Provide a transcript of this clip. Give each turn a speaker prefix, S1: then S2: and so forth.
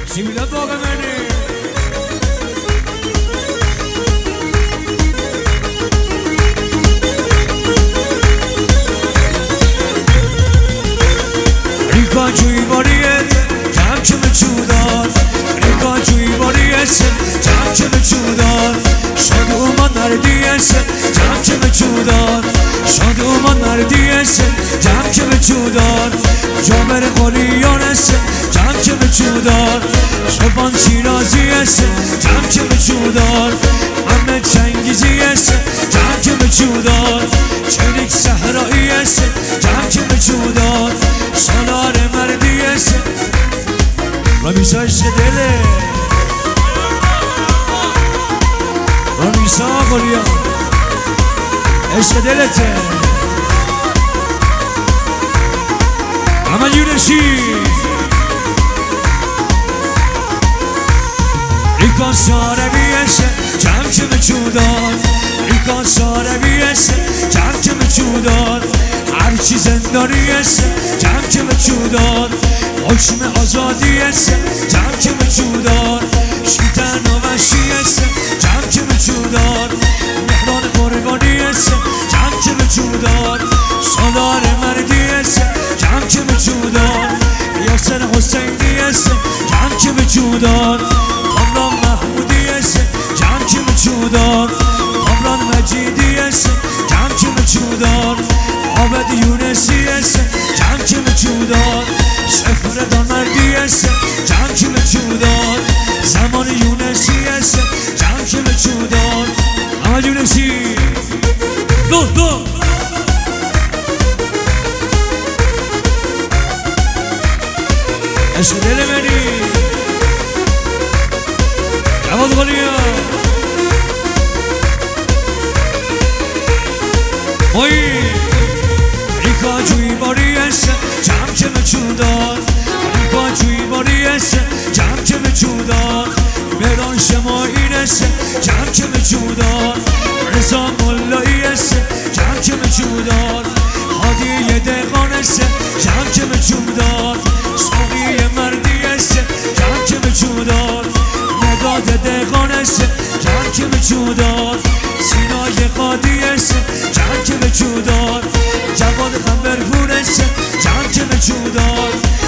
S1: سیبیلات باقی منی ریکا جوی باریت کم کم چودار ریکا جوی باریت کم کم چودار شاد اومد نردیت کم کم چودار شاد اومد نردیت کم کم چودار جامر قلیانت کم کم چودار شبان شیرازیت کم کم چودار همه چنگیزیت کم کم چودار چنک صحراییت کم کم چودار سالار مردیت رمیسا عشق دله رمیسا قلیا عشق دلته عمل یونسی ریکا ساره بیشه کم کم چودار ریکا ساره بیشه کم کم چودار هرچی زندانیشه کم کم چودار حکم آزادیشه کم کم چودار شیطن و وحشیشه کم کم چودار مهران قربانیشه کم کم چودار سالار مردیشه کم کم چودار یاسر حسینیشه کم کم چودار کامران محمودیشه کم کم چودار کامران مجیدیشه کم کم چودار عابد یونسیشه کم کم چودار سفر دانمردیشه کم کم چودار زمان یونسیشه کم کم چودار اما یونسی دو عشق دل منی جواد غلیا اوی ریکا جوی باریشه کم کم چودار ریکا جوی باریشه کم کم چودار مهران شمایینشه کم کم چودار رضا ملاییشه کم کم چودار هادی دقانشه کم کم چودار ساقی مردیشه کم کم چودار مداد دقانشه کم کم چودار سینای قادیشه کم کم چودار جواد خنبرپورشه کم کم چودار